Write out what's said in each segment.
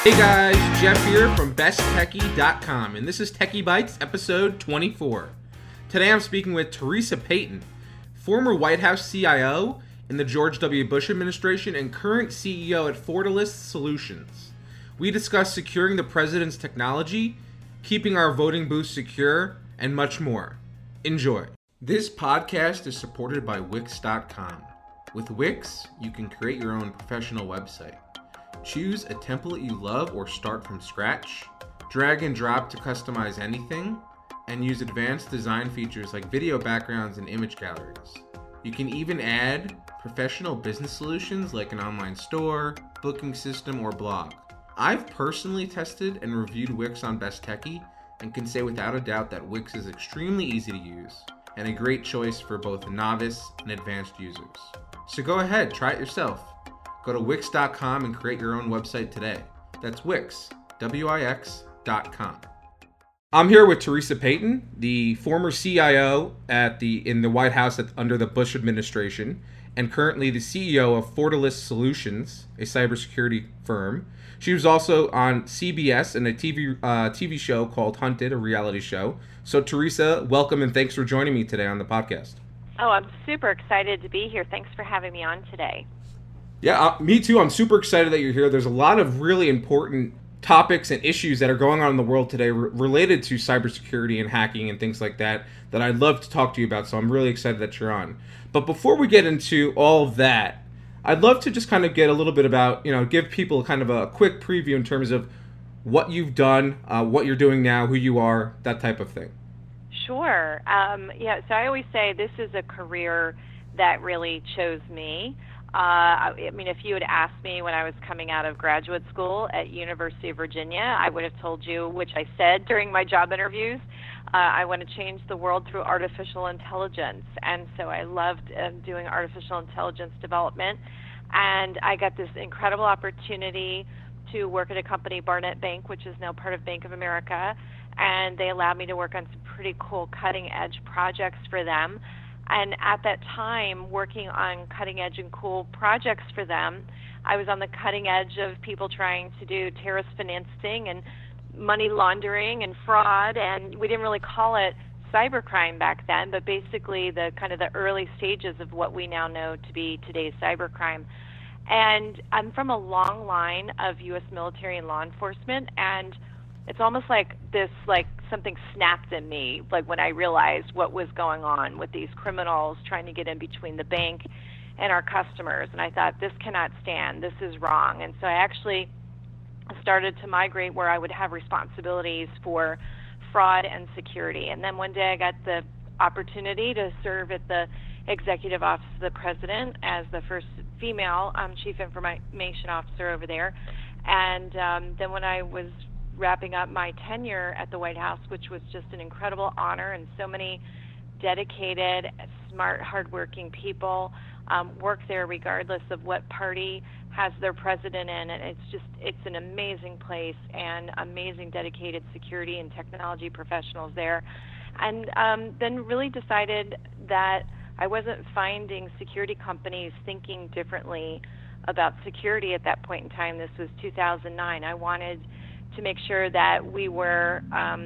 Hey guys, Jeff here from BestTechie.com, and this is Techie Bites episode 24. Today I'm speaking with Teresa Payton, former White House CIO in the George W. Bush administration and current CEO at Fortalice Solutions. We discuss securing the president's technology, keeping our voting booths secure, and much more. Enjoy. This podcast is supported by Wix.com. With Wix, you can create your own professional website. Choose a template you love or start from scratch, drag and drop to customize anything, and use advanced design features like video backgrounds and image galleries. You can even add professional business solutions like an online store, booking system, or blog. I've personally tested and reviewed Wix on Best Techie and can say without a doubt that Wix is extremely easy to use and a great choice for both novice and advanced users. So go ahead, try it yourself. Go to Wix.com and create your own website today. That's Wix, Wix.com. I'm here with Teresa Payton, the former CIO in the White House under the Bush administration, and currently the CEO of Fortalice Solutions, a cybersecurity firm. She was also on CBS in a TV show called Hunted, a reality show. So Teresa, welcome and thanks for joining me today on the podcast. Oh, I'm super excited to be here. Thanks for having me on today. Yeah, me too. I'm super excited that you're here. There's a lot of really important topics and issues that are going on in the world today related to cybersecurity and hacking and things like that I'd love to talk to you about. So I'm really excited that you're on. But before we get into all of that, I'd love to just kind of get a little bit about, give people kind of a quick preview in terms of what you've done, what you're doing now, who you are, that type of thing. Sure. So I always say this is a career that really chose me. If you had asked me when I was coming out of graduate school at University of Virginia, I would have told you, which I said during my job interviews, I want to change the world through artificial intelligence. And so I loved doing artificial intelligence development. And I got this incredible opportunity to work at a company, Barnett Bank, which is now part of Bank of America. And they allowed me to work on some pretty cool cutting-edge projects for them. And at that time, working on cutting-edge and cool projects for them, I was on the cutting edge of people trying to do terrorist financing and money laundering and fraud. And we didn't really call it cybercrime back then, but basically the kind of the early stages of what we now know to be today's cybercrime. And I'm from a long line of U.S. military and law enforcement, and it's almost like something snapped in me, like when I realized what was going on with these criminals trying to get in between the bank and our customers. And I thought, this cannot stand, this is wrong. And so I actually started to migrate where I would have responsibilities for fraud and security. And then one day I got the opportunity to serve at the Executive Office of the President as the first female Chief Information Officer over there. And then when I was wrapping up my tenure at the White House, which was just an incredible honor, and so many dedicated, smart, hardworking people work there regardless of what party has their president in. And it's an amazing place and amazing dedicated security and technology professionals there. And then really decided that I wasn't finding security companies thinking differently about security at that point in time. This was 2009. I wanted to make sure that we were,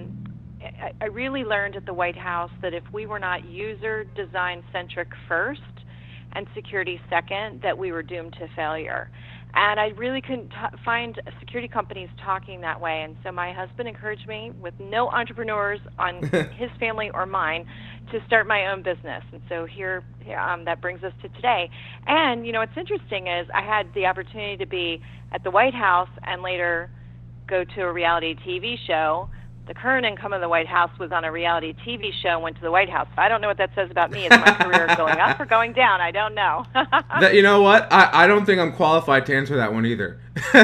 I really learned at the White House that if we were not user design centric first and security second, that we were doomed to failure. And I really couldn't find security companies talking that way. And so my husband encouraged me, with no entrepreneurs on his family or mine, to start my own business. And so here that brings us to today. And, what's interesting is I had the opportunity to be at the White House and later go to a reality TV show. The current income of the White House was on a reality TV show and went to the White House. I don't know what that says about me. Is my career going up or going down? I don't know. You know what? I don't think I'm qualified to answer that one either.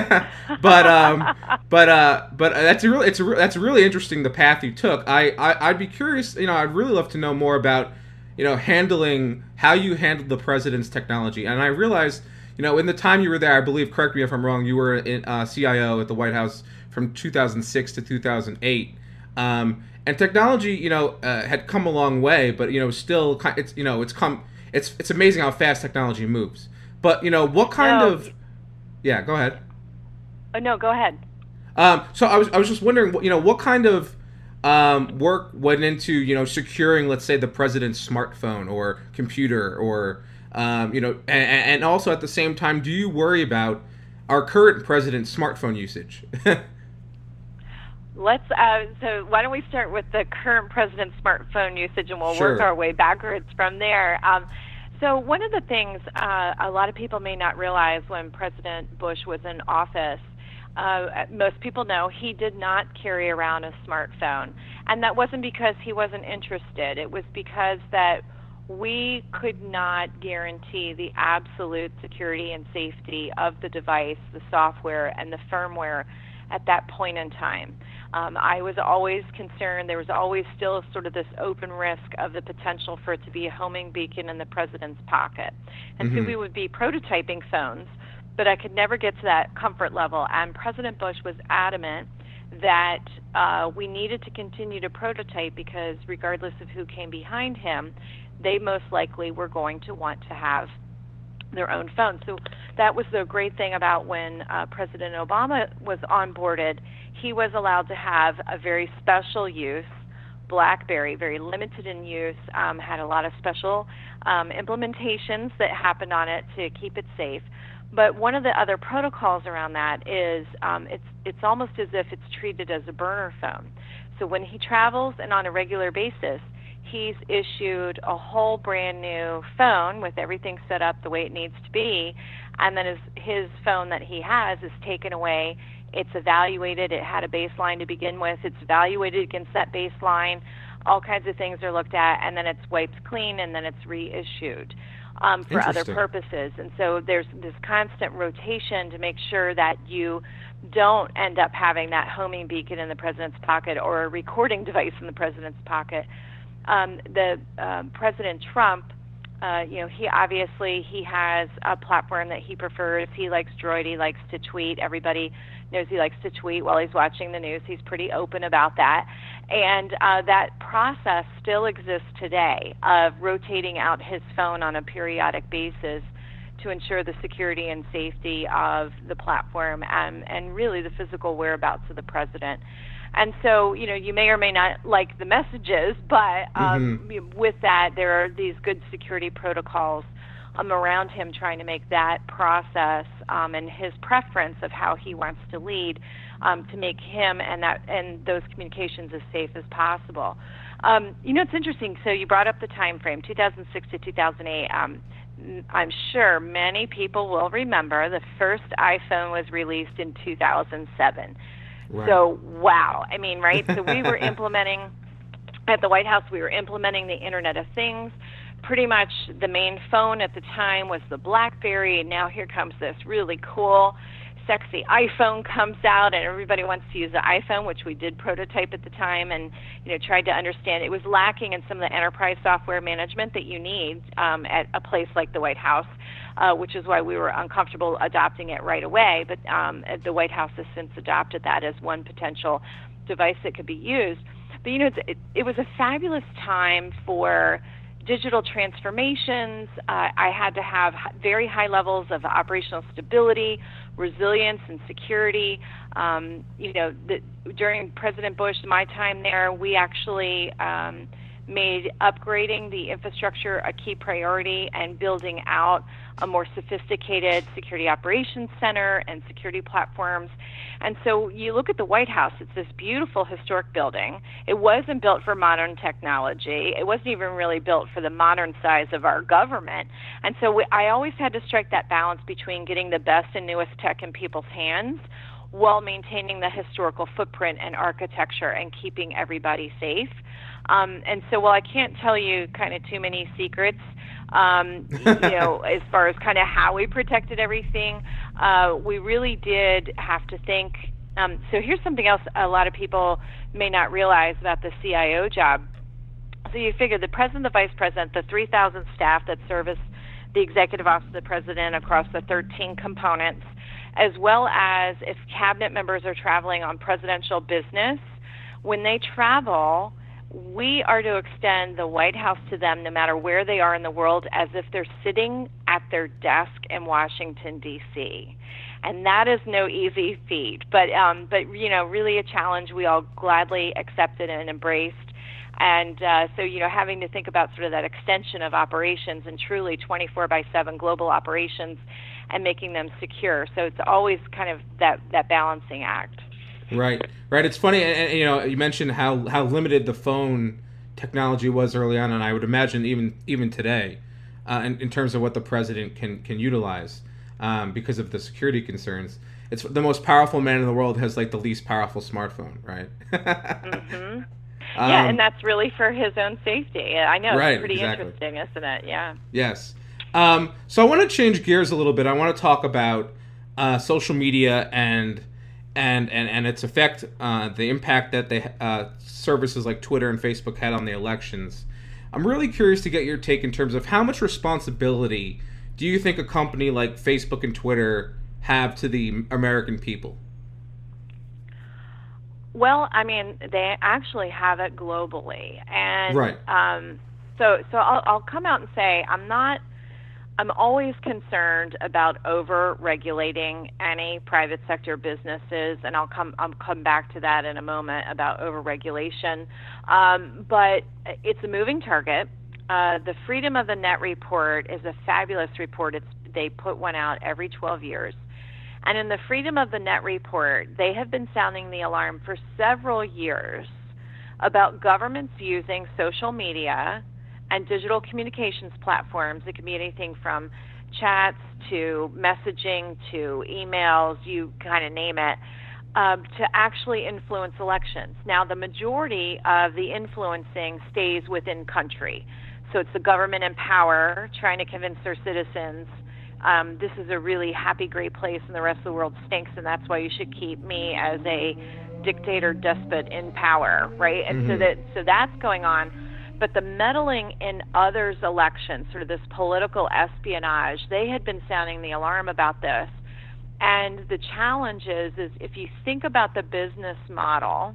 but that's really interesting, the path you took. I'd be curious. I'd really love to know more about handling how you handled the president's technology. And I realized in the time you were there, I believe, correct me if I'm wrong, you were in CIO at the White House from 2006 to 2008. And technology, had come a long way, but still, it's amazing how fast technology moves. But what kind of? Yeah, go ahead. No, go ahead. So I was just wondering, what kind of work went into, securing, let's say, the president's smartphone or computer, or and also at the same time, do you worry about our current president's smartphone usage? So why don't we start with the current president's smartphone usage, and we'll Sure. work our way backwards from there. So one of the things a lot of people may not realize when President Bush was in office, most people know he did not carry around a smartphone. And that wasn't because he wasn't interested. It was because that we could not guarantee the absolute security and safety of the device, the software, and the firmware at that point in time. I was always concerned. There was always still sort of this open risk of the potential for it to be a homing beacon in the president's pocket. And so we would be prototyping phones, but I could never get to that comfort level. And President Bush was adamant that we needed to continue to prototype because regardless of who came behind him, they most likely were going to want to have their own phone. So that was the great thing about when President Obama was onboarded. He was allowed to have a very special use BlackBerry, very limited in use, had a lot of special implementations that happened on it to keep it safe. But one of the other protocols around that is it's almost as if it's treated as a burner phone. So when he travels and on a regular basis, he's issued a whole brand new phone with everything set up the way it needs to be, and then his phone that he has is taken away. It's evaluated. It had a baseline to begin with. It's evaluated against that baseline. All kinds of things are looked at, and then it's wiped clean, and then it's reissued for other purposes. And so there's this constant rotation to make sure that you don't end up having that homing beacon in the president's pocket or a recording device in the president's pocket. President Trump, he has a platform that he prefers. He likes Droid. He likes to tweet. Everybody knows he likes to tweet while he's watching the news. He's pretty open about that. And that process still exists today of rotating out his phone on a periodic basis to ensure the security and safety of the platform and really the physical whereabouts of the president. And so, you may or may not like the messages, but with that, there are these good security protocols around him trying to make that process and his preference of how he wants to lead to make him and those communications as safe as possible. It's interesting. So you brought up the time frame, 2006 to 2008. I'm sure many people will remember the first iPhone was released in 2007. Right. So, wow. I mean, right? So we were implementing, at the White House, we were implementing the Internet of Things. Pretty much the main phone at the time was the BlackBerry, and now here comes this really cool, sexy iPhone comes out, and everybody wants to use the iPhone, which we did prototype at the time and, tried to understand. It was lacking in some of the enterprise software management that you need at a place like the White House. Which is why we were uncomfortable adopting it right away. But the White House has since adopted that as one potential device that could be used. But, it was a fabulous time for digital transformations. I had to have very high levels of operational stability, resilience, and security. During President Bush, my time there, we actually made upgrading the infrastructure a key priority and building out a more sophisticated security operations center and security platforms. And so you look at the White House, it's this beautiful historic building. It wasn't built for modern technology. It wasn't even really built for the modern size of our government. And so I always had to strike that balance between getting the best and newest tech in people's hands while maintaining the historical footprint and architecture and keeping everybody safe. And so while I can't tell you kind of too many secrets, as far as kind of how we protected everything, we really did have to think. So here's something else a lot of people may not realize about the CIO job. So you figure the president, the vice president, the 3,000 staff that service the executive office of the president across the 13 components, as well as if cabinet members are traveling on presidential business, when they travel, we are to extend the White House to them no matter where they are in the world as if they're sitting at their desk in Washington, D.C. and that is no easy feat. But really a challenge we all gladly accepted and embraced. And so having to think about sort of that extension of operations and truly 24/7 global operations and making them secure. So it's always kind of that balancing act. Right. It's funny, and you mentioned how limited the phone technology was early on, and I would imagine even today, in terms of what the president can utilize, because of the security concerns. It's the most powerful man in the world has like the least powerful smartphone, right? Mm-hmm. Yeah, and that's really for his own safety. I know, right, it's pretty exactly. interesting, isn't it? Yeah. Yes. So I want to change gears a little bit. I want to talk about social media and its effect, the impact that services like Twitter and Facebook had on the elections. I'm really curious to get your take in terms of how much responsibility do you think a company like Facebook and Twitter have to the American people? Well, I mean, they actually have it globally, and right. So I'll come out and say I'm always concerned about over-regulating any private sector businesses, and I'll come back to that in a moment about over-regulation. But it's a moving target. The Freedom of the Net report is a fabulous report. They put one out every 12 years. And in the Freedom of the Net report, they have been sounding the alarm for several years about governments using social media and digital communications platforms. It can be anything from chats to messaging to emails, you kind of name it, to actually influence elections. Now, the majority of the influencing stays within country. So it's the government in power trying to convince their citizens this is a really happy, great place and the rest of the world stinks, and that's why you should keep me as a dictator, despot in power, right? And so that's going on. But the meddling in others' elections, sort of this political espionage, they had been sounding the alarm about this. And the challenge is if you think about the business model,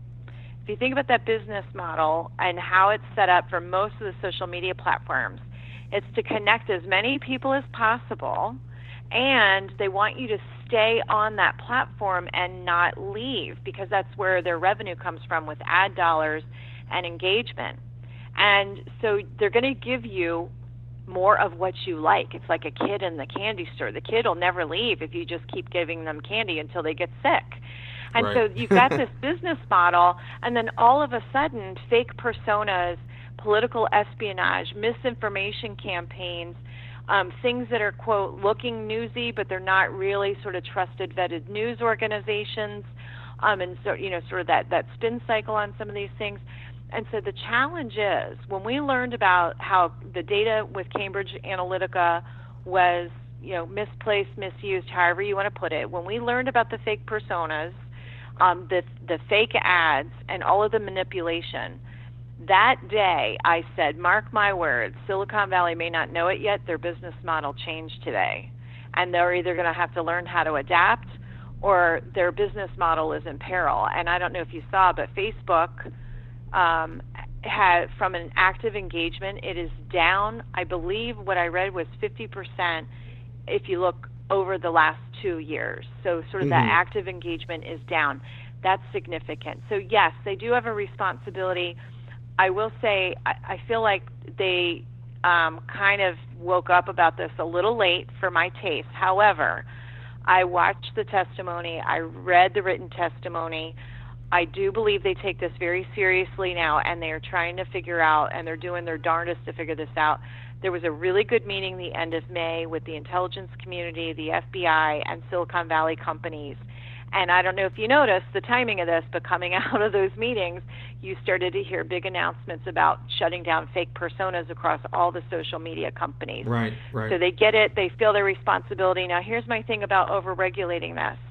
and how it's set up for most of the social media platforms, it's to connect as many people as possible, and they want you to stay on that platform and not leave, because that's where their revenue comes from with ad dollars and engagement. And so they're going to give you more of what you like. It's like a kid in the candy store. The kid will never leave if you just keep giving them candy until they get sick. And right. So you've got this business model, and then all of a sudden, fake personas, political espionage, misinformation campaigns, things that are, quote, looking newsy, but they're not really sort of trusted, vetted news organizations, and so, sort of that spin cycle on some of these things. And so the challenge is, when we learned about how the data with Cambridge Analytica was, misplaced, misused, however you want to put it, when we learned about the fake personas, the fake ads, and all of the manipulation, that day I said, mark my words, Silicon Valley may not know it yet, their business model changed today. And they're either going to have to learn how to adapt, or their business model is in peril. And I don't know if you saw, but Facebook had, from an active engagement, it is down, I believe what I read was 50% if you look over the last 2 years. So sort of that active engagement is down. That's significant. So yes, they do have a responsibility. I will say I feel like they kind of woke up about this a little late for my taste. However, I watched the testimony. I read the written testimony. I do believe they take this very seriously now, and they are trying to figure out, and they're doing their darndest to figure this out. There was a really good meeting the end of May with the intelligence community, the FBI, and Silicon Valley companies. And I don't know if you noticed the timing of this, but coming out of those meetings, you started to hear big announcements about shutting down fake personas across all the social media companies. Right. So they get it. They feel their responsibility. Now, here's my thing about over-regulating this.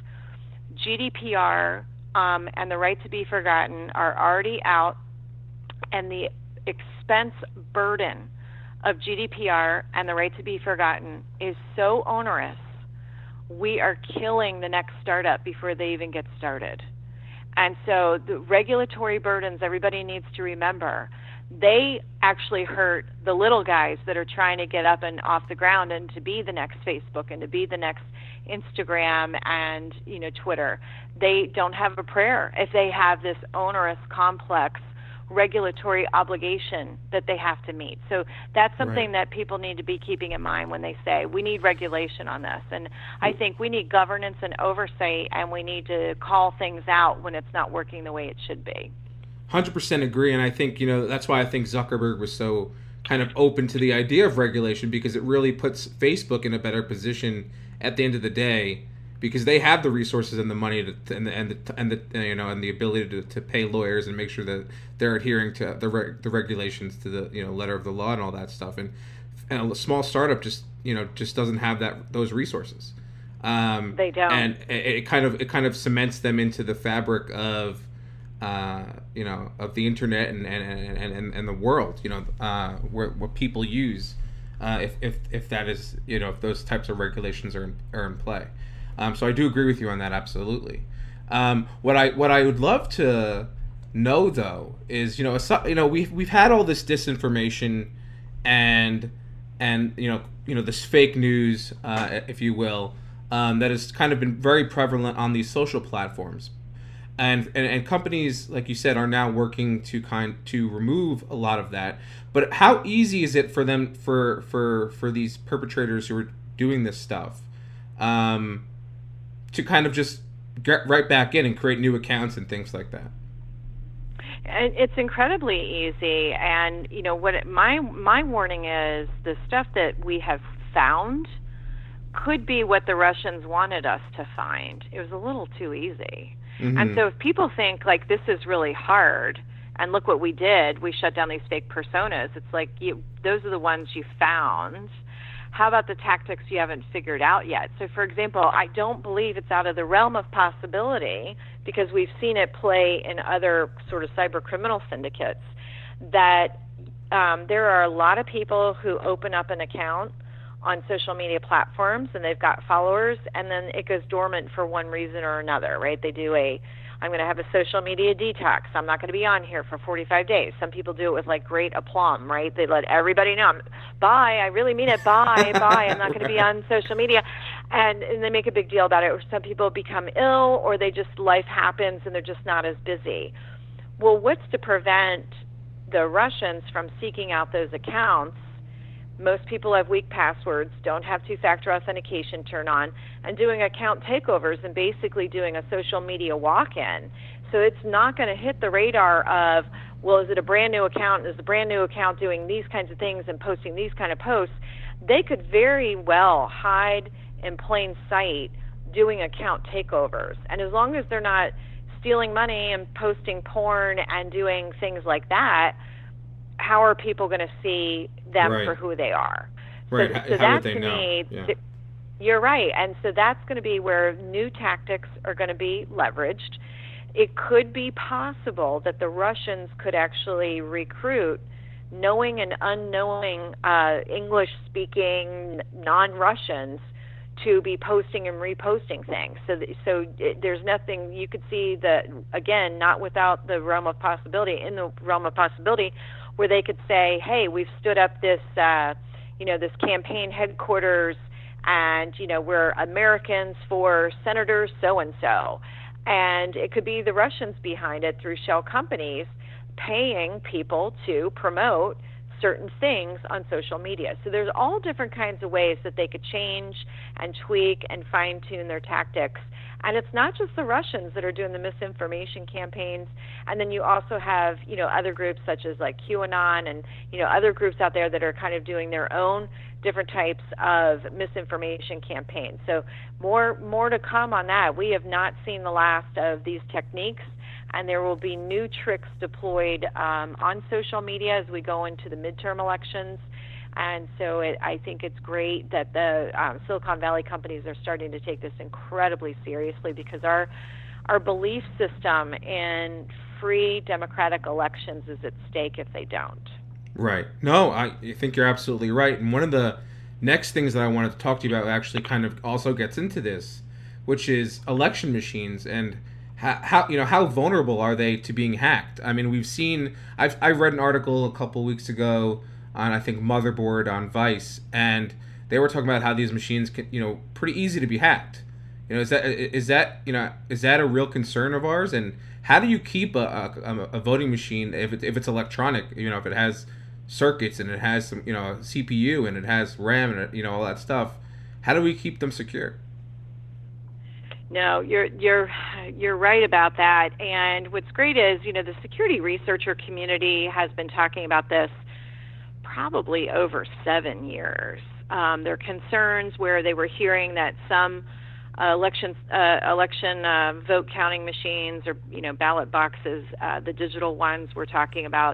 GDPR and the right to be forgotten are already out, and the expense burden of GDPR and the right to be forgotten is so onerous, we are killing the next startup before they even get started. And so the regulatory burdens, everybody needs to remember, they actually hurt the little guys that are trying to get up and off the ground and to be the next Facebook and to be the next Instagram and, Twitter. They don't have a prayer if they have this onerous, complex regulatory obligation that they have to meet. So that's something that people need to be keeping in mind when they say we need regulation on this. And I think we need governance and oversight, and we need to call things out when it's not working the way it should be. 100% agree, and I think that's why I think Zuckerberg was so kind of open to the idea of regulation, because it really puts Facebook in a better position at the end of the day, because they have the resources and the money and the ability to pay lawyers and make sure that they're adhering to the regulations, to the letter of the law and all that stuff. And a small startup just doesn't have those resources. They don't, and it kind of cements them into the fabric of of the internet and the world, what people use, if that is, if those types of regulations are in play. So I do agree with you on that, absolutely. What I would love to know though is, we've had all this disinformation and this fake news, if you will, that has kind of been very prevalent on these social platforms. And companies, like you said, are now working to remove a lot of that. But how easy is it for them, for these perpetrators who are doing this stuff, to kind of just get right back in and create new accounts and things like that? It's incredibly easy, and my warning is the stuff that we have found could be what the Russians wanted us to find. It was a little too easy. Mm-hmm. And so if people think like this is really hard, and look what we did, we shut down these fake personas, it's like those are the ones you found. How about the tactics you haven't figured out yet? So, for example, I don't believe it's out of the realm of possibility, because we've seen it play in other sort of cyber criminal syndicates, that there are a lot of people who open up an account on social media platforms and they've got followers, and then it goes dormant for one reason or another, right? They do I'm going to have a social media detox. I'm not going to be on here for 45 days. Some people do it with like great aplomb, right? They let everybody know, bye, I really mean it, bye, bye, I'm not going to be on social media. And they make a big deal about it. Or some people become ill, or life happens and they're just not as busy. Well, what's to prevent the Russians from seeking out those accounts? Most people have weak passwords, don't have two-factor authentication turned on, and doing account takeovers and basically doing a social media walk-in. So it's not going to hit the radar of, well, is it a brand new account? Is the brand new account doing these kinds of things and posting these kind of posts? They could very well hide in plain sight doing account takeovers. And as long as they're not stealing money and posting porn and doing things like that, how are people going to see them for who they are? Right. So how that would they to know? me, Yeah. You're right. And so that's going to be where new tactics are going to be leveraged. It could be possible that the Russians could actually recruit knowing and unknowing English-speaking non-Russians to be posting and reposting things. There's nothing you could see that, again, not without the realm of possibility, in the realm of possibility, where they could say, hey, we've stood up this, this campaign headquarters, and, we're Americans for Senators so-and-so. And it could be the Russians behind it through shell companies paying people to promote certain things on social media. So there's all different kinds of ways that they could change and tweak and fine-tune their tactics. And it's not just the Russians that are doing the misinformation campaigns. And then you also have, other groups such as like QAnon and, other groups out there that are kind of doing their own different types of misinformation campaigns. So more to come on that. We have not seen the last of these techniques, and there will be new tricks deployed on social media as we go into the midterm elections. And so I think it's great that the Silicon Valley companies are starting to take this incredibly seriously, because our belief system in free democratic elections is at stake if they don't. Right. No, I think you're absolutely right. And one of the next things that I wanted to talk to you about actually kind of also gets into this, which is election machines and how vulnerable are they to being hacked? I mean, we've seen. I read an article a couple weeks ago on, I think, Motherboard on Vice, and they were talking about how these machines can, pretty easy to be hacked. Is that a real concern of ours? And how do you keep a voting machine if it's electronic? If it has circuits and it has some CPU and it has RAM and all that stuff. How do we keep them secure? No, you're right about that. And what's great is, the security researcher community has been talking about this probably over 7 years. There are concerns where they were hearing that some election vote counting machines or ballot boxes, the digital ones, were talking about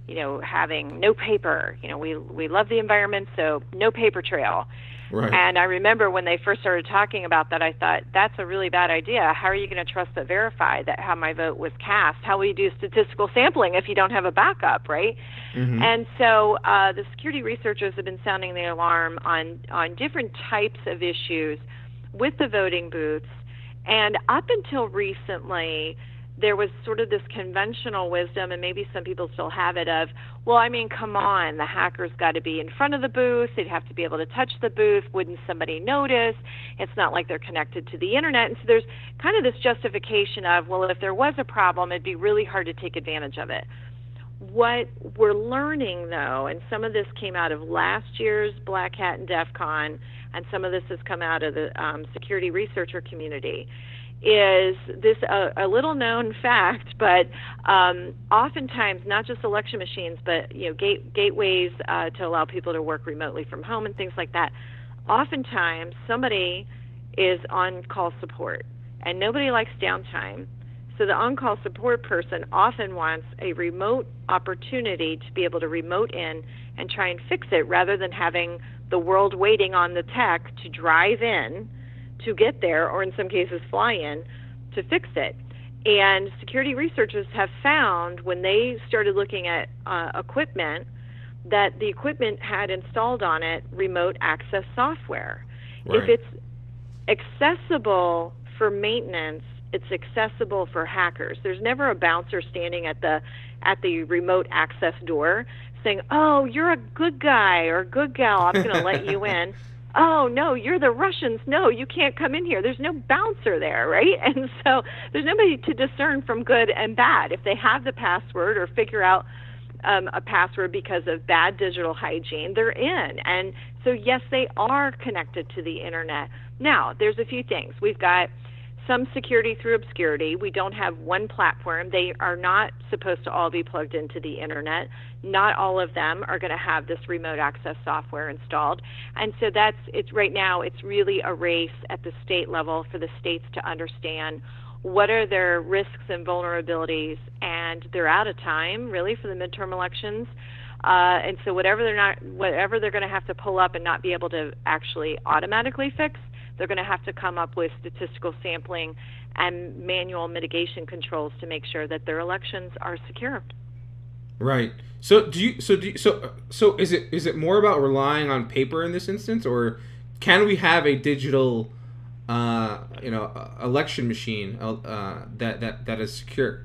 having no paper. We love the environment, so no paper trail. Right. And I remember when they first started talking about that, I thought, that's a really bad idea. How are you going to trust but verify that how my vote was cast? How will you do statistical sampling if you don't have a backup, right? Mm-hmm. And so the security researchers have been sounding the alarm on different types of issues with the voting booths. And up until recently, there was sort of this conventional wisdom, and maybe some people still have it, of, well, I mean, come on, the hacker's got to be in front of the booth. They'd have to be able to touch the booth. Wouldn't somebody notice? It's not like they're connected to the internet. And so there's kind of this justification of, well, if there was a problem, it'd be really hard to take advantage of it. What we're learning, though, and some of this came out of last year's Black Hat and DEF CON, and some of this has come out of the security researcher community, is this a little known fact, but oftentimes, not just election machines, but gateways to allow people to work remotely from home and things like that, oftentimes somebody is on call support, and nobody likes downtime. So the on-call support person often wants a remote opportunity to be able to remote in and try and fix it, rather than having the world waiting on the tech to drive in to get there, or in some cases fly in to fix it. And security researchers have found, when they started looking at equipment, that the equipment had installed on it remote access software. Right. If it's accessible for maintenance, it's accessible for hackers. There's never a bouncer standing at the remote access door saying, "Oh, you're a good guy or good gal, I'm going to let you in." "Oh, no, you're the Russians. No, you can't come in here." There's no bouncer there, right? And so there's nobody to discern from good and bad. If they have the password or figure out a password because of bad digital hygiene, they're in. And so, yes, they are connected to the internet. Now, there's a few things. We've got some security through obscurity. We don't have one platform. They are not supposed to all be plugged into the internet. Not all of them are going to have this remote access software installed. And so right now, it's really a race at the state level for the states to understand what are their risks and vulnerabilities, and they're out of time, really, for the midterm elections. And so whatever they're going to have to pull up and not be able to actually automatically fix, they're going to have to come up with statistical sampling and manual mitigation controls to make sure that their elections are secure. Right. So is it more about relying on paper in this instance, or can we have a digital election machine that is secure?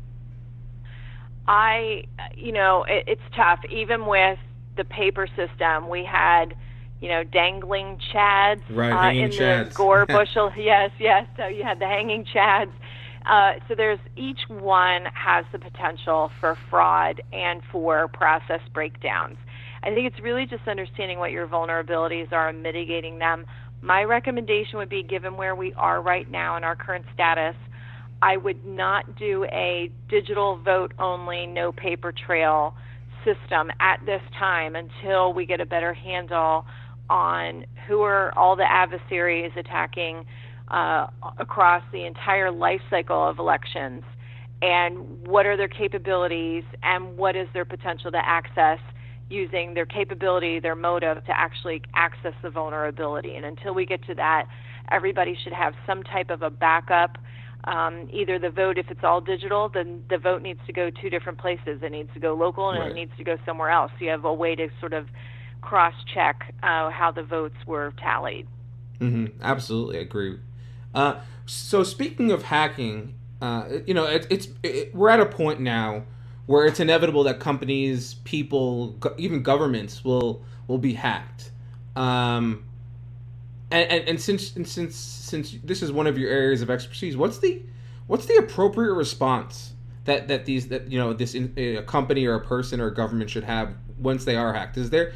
It's tough. Even with the paper system, we had dangling chads hanging in chads. The Gore bushel. Yes. So you had the hanging chads. So each one has the potential for fraud and for process breakdowns. I think it's really just understanding what your vulnerabilities are and mitigating them. My recommendation would be, given where we are right now in our current status, I would not do a digital vote only, no paper trail system at this time until we get a better handle on who are all the adversaries attacking across the entire life cycle of elections, and what are their capabilities, and what is their potential to access using their capability, their motive to actually access the vulnerability. And until we get to that, everybody should have some type of a backup. Either the vote, if it's all digital, then the vote needs to go two different places. It needs to go local, and It needs to go somewhere else. So you have a way to sort of cross-check how the votes were tallied. Mm-hmm. Absolutely, I agree. So speaking of hacking, we're at a point now where it's inevitable that companies, people, even governments will be hacked. Um, and since this is one of your areas of expertise, what's the appropriate response that this a company or a person or a government should have once they are hacked? Is there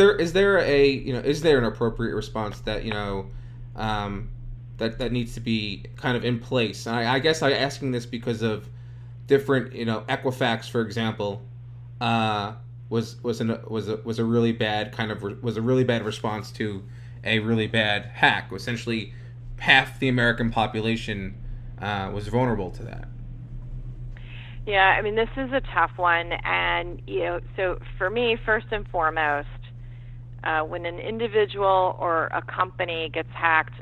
an appropriate response that that needs to be kind of in place? And I guess I'm asking this because of different, Equifax, for example, was a really bad response to a really bad hack. Essentially, half the American population was vulnerable to that. Yeah, I mean, this is a tough one, and so for me, first and foremost, when an individual or a company gets hacked,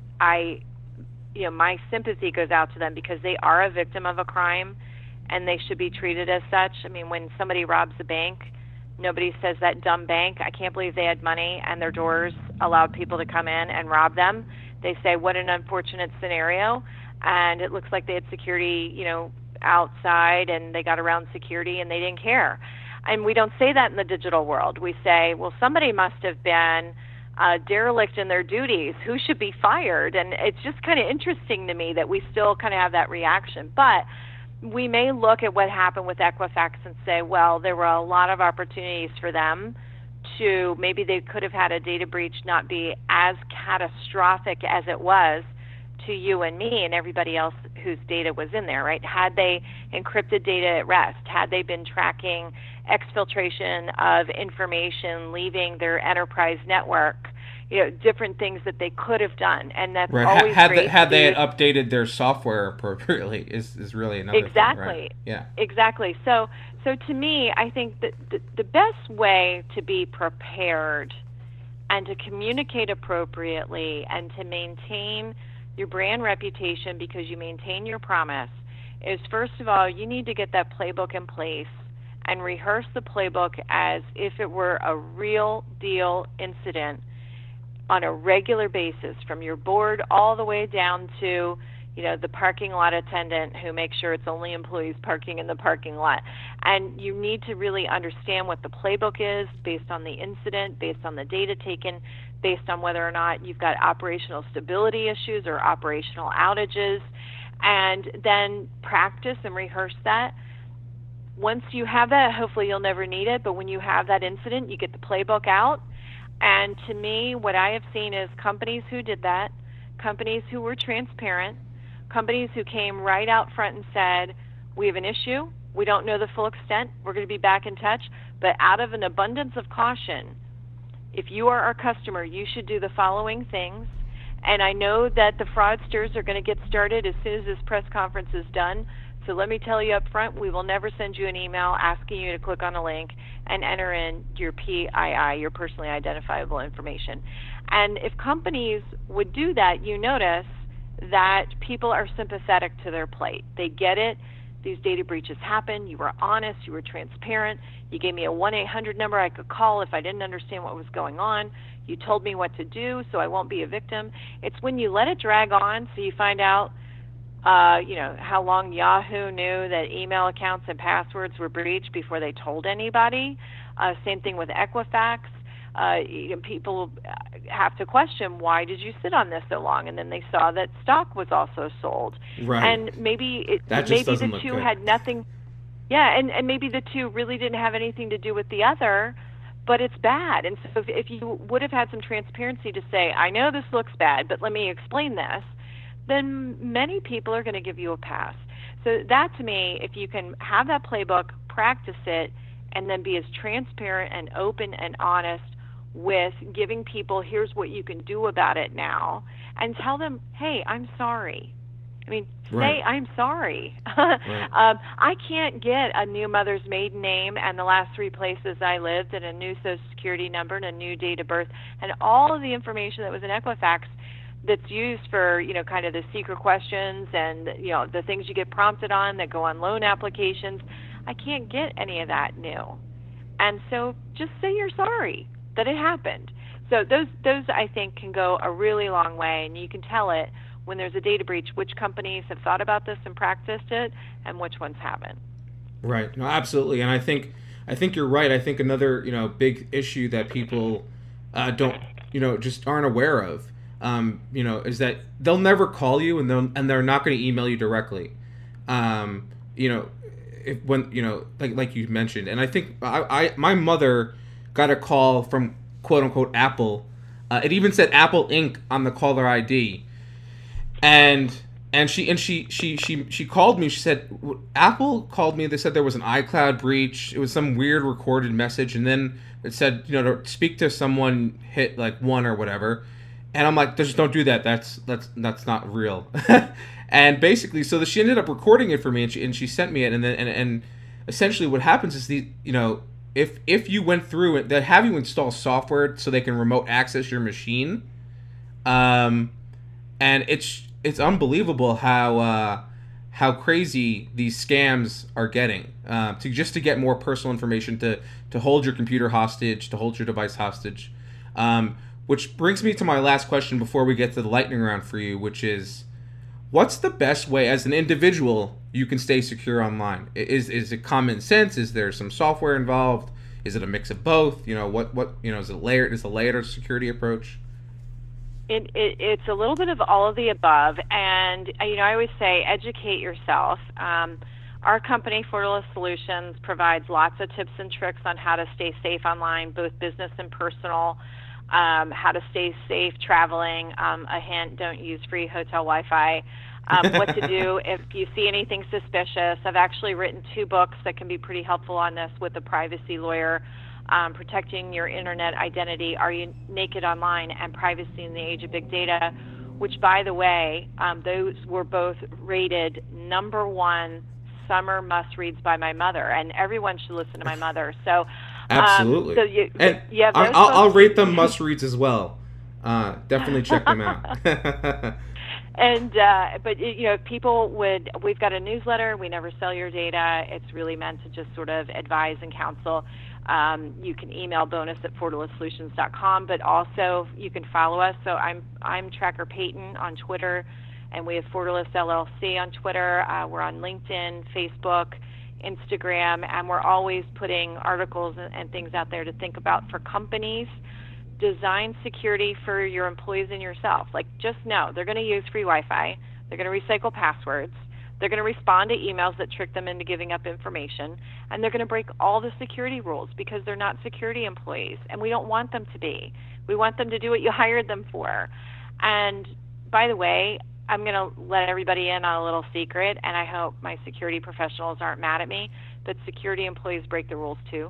my sympathy goes out to them because they are a victim of a crime, and they should be treated as such. I mean, when somebody robs a bank, nobody says that dumb bank, I can't believe they had money and their doors allowed people to come in and rob them. They say, what an unfortunate scenario. And it looks like they had security, outside, and they got around security and they didn't care. And we don't say that in the digital world. We say, well, somebody must have been derelict in their duties. Who should be fired? And it's just kind of interesting to me that we still kind of have that reaction. But we may look at what happened with Equifax and say, well, there were a lot of opportunities for them to, maybe they could have had a data breach not be as catastrophic as it was to you and me and everybody else whose data was in there, right? Had they encrypted data at rest, had they been tracking exfiltration of information leaving their enterprise network, different things that they could have done, and that's right. Always great. Had they had updated their software appropriately is really another exactly thing, right? Yeah, exactly. So to me, I think that the best way to be prepared and to communicate appropriately and to maintain your brand reputation because you maintain your promise is, first of all, you need to get that playbook in place and rehearse the playbook as if it were a real deal incident on a regular basis, from your board all the way down to the parking lot attendant who makes sure it's only employees parking in the parking lot. And you need to really understand what the playbook is based on the incident, based on the data taken, based on whether or not you've got operational stability issues or operational outages, and then practice and rehearse that. Once you have that, hopefully you'll never need it, but when you have that incident, you get the playbook out. And to me, what I have seen is companies who did that, companies who were transparent, companies who came right out front and said, we have an issue, we don't know the full extent, we're going to be back in touch, but out of an abundance of caution, if you are our customer, you should do the following things. And I know that the fraudsters are going to get started as soon as this press conference is done. So let me tell you up front, we will never send you an email asking you to click on a link and enter in your PII, your personally identifiable information. And if companies would do that, you notice that people are sympathetic to their plight. They get it. These data breaches happen. You were honest. You were transparent. You gave me a 1-800 number I could call if I didn't understand what was going on. You told me what to do so I won't be a victim. It's when you let it drag on so you find out how long Yahoo knew that email accounts and passwords were breached before they told anybody. Same thing with Equifax. People have to question, why did you sit on this so long? And then they saw that stock was also sold. Right. And maybe the two had nothing. Yeah, and maybe the two really didn't have anything to do with the other, but it's bad. And so if you would have had some transparency to say, I know this looks bad, but let me explain this, then many people are going to give you a pass. So that, to me, if you can have that playbook, practice it, and then be as transparent and open and honest with giving people, here's what you can do about it now, and tell them, hey, I'm sorry. I mean, say I'm sorry. Right. I can't get a new mother's maiden name and the last 3 places I lived and a new Social Security number and a new date of birth and all of the information that was in Equifax that's used for, kind of the secret questions and, the things you get prompted on that go on loan applications. I can't get any of that new. And so just say you're sorry that it happened. So those I think can go a really long way, and you can tell it when there's a data breach which companies have thought about this and practiced it and which ones haven't. Right. No, absolutely. And I think you're right. I think another, big issue that people don't just aren't aware of, is that they'll never call you, and they're not going to email you directly. Um, you know, if when like you mentioned, and I think my mother got a call from quote unquote Apple. It even said Apple Inc. on the caller ID, and she called me. She said Apple called me. They said there was an iCloud breach. It was some weird recorded message, and then it said to speak to someone, hit like 1 or whatever. And I'm like, just don't do that. That's not real. And basically, so she ended up recording it for me, and she sent me it. And then and essentially, what happens is if you went through it, they have you install software so they can remote access your machine. And it's unbelievable how crazy these scams are getting, to get more personal information, to hold your computer hostage, to hold your device hostage. Which brings me to my last question before we get to the lightning round for you, which is, what's the best way as an individual you can stay secure online? Is it common sense? Is there some software involved? Is it a mix of both? Is it layered? Is a layered security approach? It's a little bit of all of the above, and I always say educate yourself. Our company, Fortalice Solutions, provides lots of tips and tricks on how to stay safe online, both business and personal. How to stay safe traveling. A hint: don't use free hotel Wi-Fi. What to do if you see anything suspicious. I've actually written 2 books that can be pretty helpful on this with a privacy lawyer. Protecting your internet identity, Are You Naked Online, and Privacy in the Age of Big Data, which, by the way, those were both rated #1 summer must-reads by my mother, and everyone should listen to my mother. So, absolutely. So you have those I'll rate them must-reads as well. Definitely check them out. And but if people we've got a newsletter. We never sell your data. It's really meant to just sort of advise and counsel. You can email bonus@fortalicesolutions.com, but also you can follow us. So I'm Tracker Payton on Twitter, and we have Fortalice LLC on Twitter. We're on LinkedIn, Facebook, Instagram, and we're always putting articles and things out there to think about for companies. Design security for your employees and yourself. Like, just know they're going to use free Wi-Fi. They're going to recycle passwords. They're going to respond to emails that trick them into giving up information, and they're going to break all the security rules because they're not security employees, and we don't want them to be. We want them to do what you hired them for. And by the way, I'm going to let everybody in on a little secret, and I hope my security professionals aren't mad at me, but security employees break the rules too.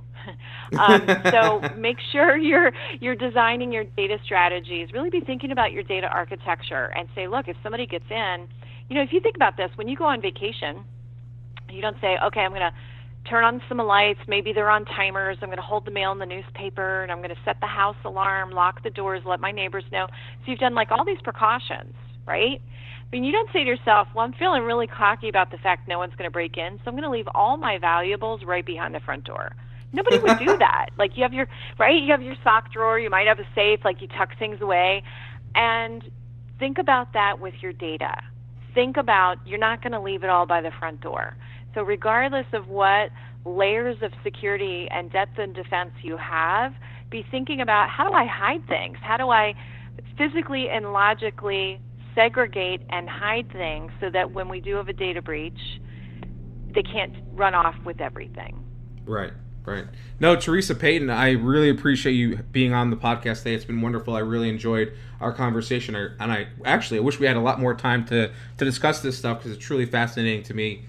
So make sure you're designing your data strategies. Really be thinking about your data architecture and say, look, if somebody gets in, if you think about this, when you go on vacation, you don't say, okay, I'm going to turn on some lights, maybe they're on timers, I'm going to hold the mail in the newspaper, and I'm going to set the house alarm, lock the doors, let my neighbors know. So you've done like all these precautions, right? I mean, you don't say to yourself, well, I'm feeling really cocky about the fact no one's going to break in, so I'm going to leave all my valuables right behind the front door. Nobody would do that. Like, you have your sock drawer, you might have a safe, like you tuck things away. And think about that with your data. Think about, you're not going to leave it all by the front door. So regardless of what layers of security and depth and defense you have, be thinking about, how do I hide things? How do I physically and logically segregate and hide things so that when we do have a data breach, they can't run off with everything? Right. No, Teresa Payton, I really appreciate you being on the podcast today. It's been wonderful. I really enjoyed our conversation, and I wish we had a lot more time to discuss this stuff because it's truly fascinating to me,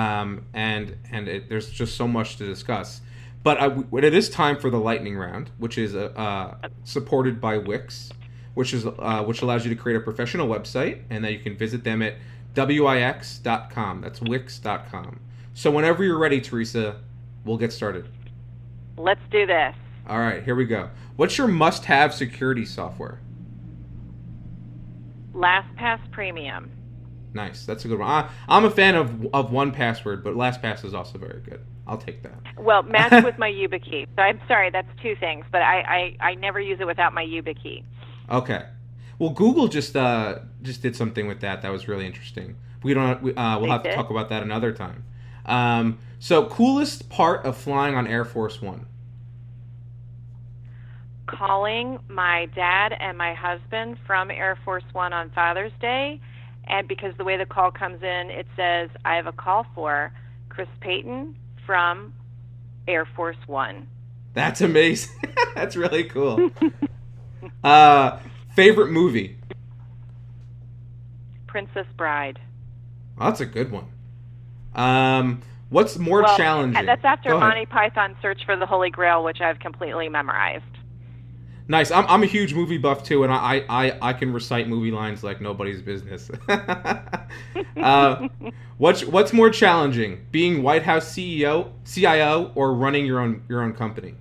there's just so much to discuss. But it is time for the lightning round, which is supported by Wix, which allows you to create a professional website, and that you can visit them at wix.com. That's wix.com. So whenever you're ready, Teresa, we'll get started. Let's do this. All right, here we go. What's your must-have security software? LastPass Premium. Nice, that's a good one. I'm a fan of 1Password, but LastPass is also very good. I'll take that. Well, match with my YubiKey. So I'm sorry, that's 2 things, but I never use it without my YubiKey. Okay. Well, Google just did something with that was really interesting. We'll have to talk about that another time. So, coolest part of flying on Air Force One? calling my dad and my husband from Air Force One on Father's Day. And because the way the call comes in, it says, I have a call for Chris Payton from Air Force One. That's amazing. That's really cool. Favorite movie? Princess Bride. Oh, that's a good one. What's more challenging? That's after Monty Python Search for the Holy Grail, which I've completely memorized. Nice. I'm a huge movie buff too, and I can recite movie lines like nobody's business. What's more challenging? Being White House CIO, or running your own company?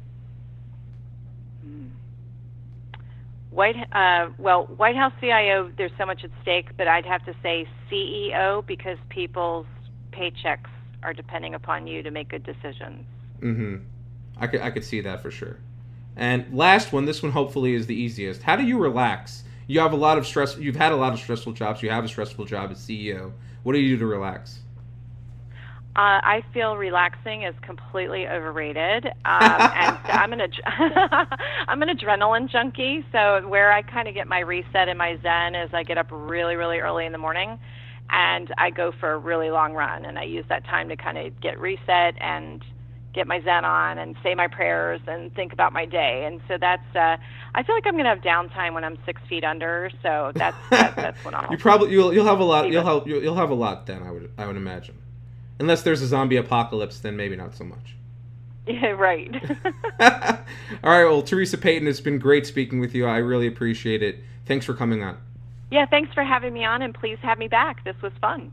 White House CIO, there's so much at stake, but I'd have to say CEO, because people's paychecks are depending upon you to make good decisions. Mm-hmm. I could see that for sure. And last one, this one hopefully is the easiest. How do you relax? You have a lot of stress. You've had a lot of stressful jobs. You have a stressful job as CEO. What do you do to relax? I feel relaxing is completely overrated, and so I'm an adrenaline junkie. So where I kind of get my reset and my zen is I get up really, really early in the morning, and I go for a really long run, and I use that time to kind of get reset and get my zen on and say my prayers and think about my day. And so that's I feel like I'm going to have downtime when I'm 6 feet under. So that's when I'll you'll have a lot. You'll have a lot then. I would imagine. Unless there's a zombie apocalypse, then maybe not so much. Yeah, right. All right, well, Teresa Payton, it's been great speaking with you. I really appreciate it. Thanks for coming on. Yeah, thanks for having me on, and please have me back. This was fun.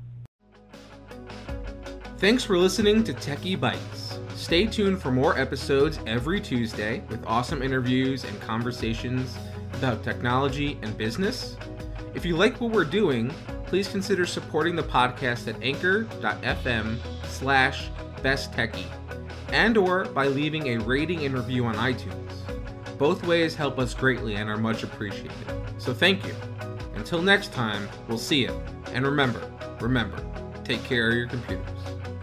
Thanks for listening to Techie Bites. Stay tuned for more episodes every Tuesday with awesome interviews and conversations about technology and business. If you like what we're doing, please consider supporting the podcast at anchor.fm/besttechie and or by leaving a rating and review on iTunes. Both ways help us greatly and are much appreciated. So thank you. Until next time, we'll see you. And remember, take care of your computers.